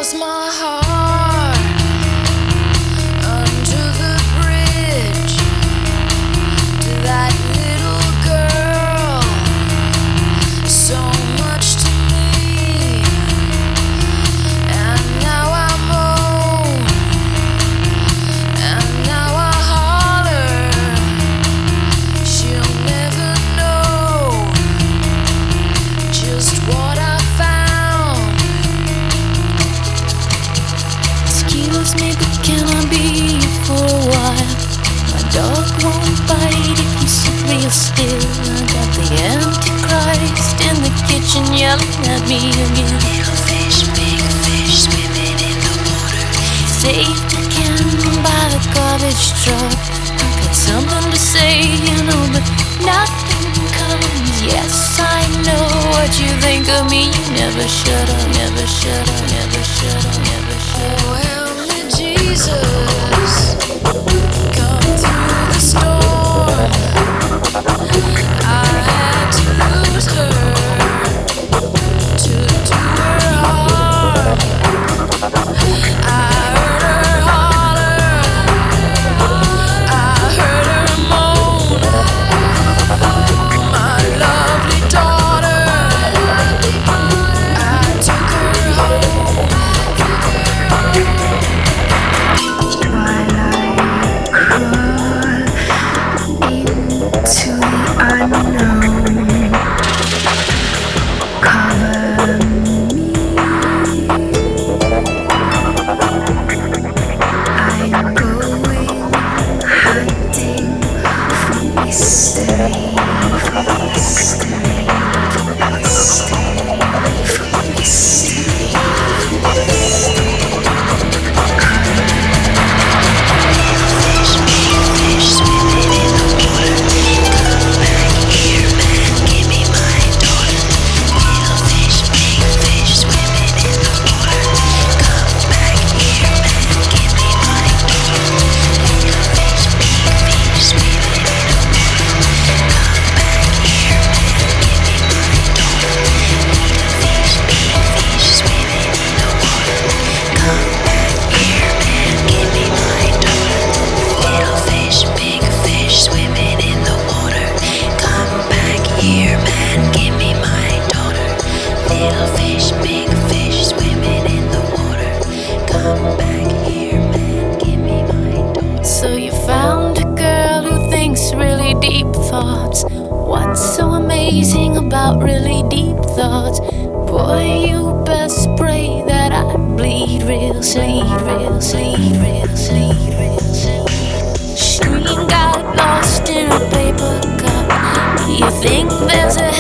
my heart under the bridge to that little girl. So much to me, and now I'm old, and now I holler. She'll never know just what I found. Excuse me, but can I be here for a while? My dog won't bite if you sit real still. I got the Antichrist in the kitchen yelling at me again. Little fish, big fish, swimming in the water. Saved again by the garbage truck. I got something to say, you know, but nothing comes. Yes, I know what you think of me. You never shut up, never shut up, never shut up, never shut up. Oh, help me, Jesus, come through the storm. I had to lose her to do her harm. I heard her holler, I heard her moan. My lovely daughter, I took her home. While I crawl into the unknown, cover me. I'm going hunting for mystery, for mystery, for mystery, for mystery, for mystery. Fish, big fish, swimming in the water. Come back here, man, give me my daughter. Little fish, big fish, swimming in the water. Come back here, man, give me my daughter. Little fish, big fish, swimming in the water. Come back here, man, give me my daughter. Little fish, big fish, swimming in the water. Come back here, man, give me my daughter. Little fish, big fish, swimming in the water. Come back here, man, give me my daughter. Little fish, big fish, swimming in the water. Come back here, man, give me my daughter. So you found a girl who thinks really deep thoughts. What's so amazing about really deep thoughts? Boy, you best pray that I bleed real sleep, real sleep, real sleep, real sleep. Screen got lost in a paper cup. You think there's a